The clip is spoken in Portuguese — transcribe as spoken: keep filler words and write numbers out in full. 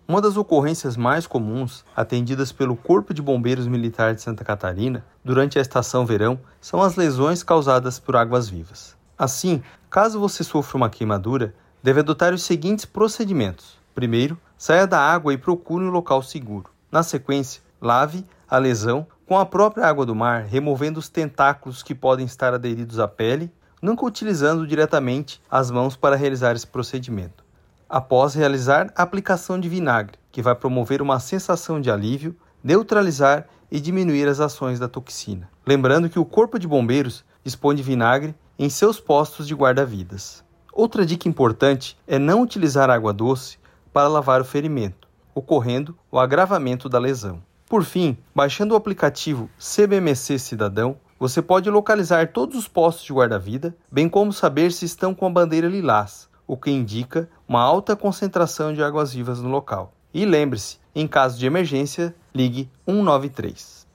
Uma das ocorrências mais comuns, atendidas pelo Corpo de Bombeiros Militar de Santa Catarina, durante a estação verão, são as lesões causadas por águas-vivas. Assim, caso você sofra uma queimadura, deve adotar os seguintes procedimentos. Primeiro, saia da água e procure um local seguro. Na sequência, lave a lesão com a própria água do mar, removendo os tentáculos que podem estar aderidos à pele, nunca utilizando diretamente as mãos para realizar esse procedimento. Após realizar a aplicação de vinagre, que vai promover uma sensação de alívio, neutralizar e diminuir as ações da toxina. Lembrando que o Corpo de Bombeiros dispõe de vinagre em seus postos de guarda-vidas. Outra dica importante é não utilizar água doce para lavar o ferimento, ocorrendo o agravamento da lesão. Por fim, baixando o aplicativo C B M C Cidadão, você pode localizar todos os postos de guarda-vida, bem como saber se estão com a bandeira lilás, o que indica uma alta concentração de águas-vivas no local. E lembre-se, em caso de emergência, ligue um nove três.